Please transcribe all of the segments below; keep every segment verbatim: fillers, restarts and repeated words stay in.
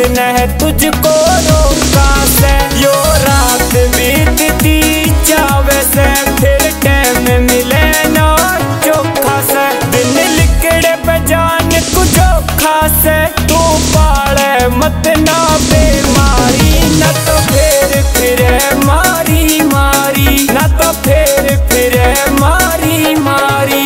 किसने तुझको रोका से। यो रात बीतती जावे से फिर टाइम मिले ना चोखा से। दिन लिकड़े पे जान कुछ से तू पाले मत ना बेमारी, न तो फिर फिरे मारी मारी, न तो फिर फिरे मारी मारी।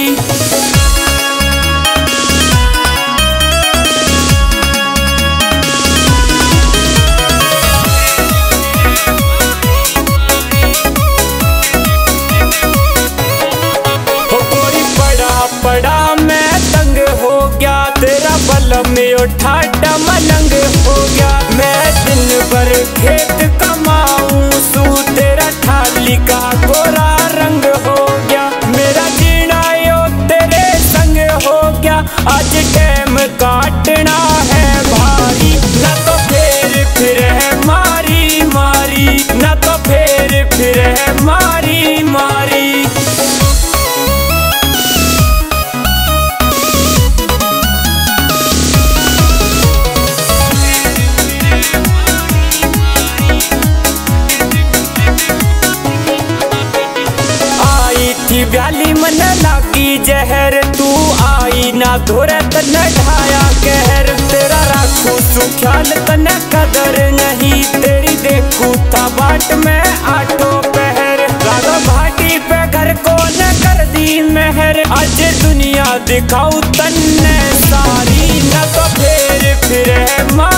पड़ा मैं तंग हो गया तेरा बल में उठा मलंग हो गया। मैं दिन भर खेत कमाऊं सू तेरा थाली का गोरा रंग हो गया। मेरा जीना यो तेरे संग हो गया, आज टाइम काटना है भारी। न तो फिर फिर है मारी मारी, न तो फिर फिर है मारी मारी। व्याली मन लागी जहर तू आई ना धोरे तने ढाया कहर। तेरा राखू सुख्याल तने कदर नहीं, तेरी देखू था बाट में आठो पहर। राधा भाटी पे घर को न कर दी मेहर, आज दुनिया दिखाऊ तन्ने सारी। न तो फिर फिर है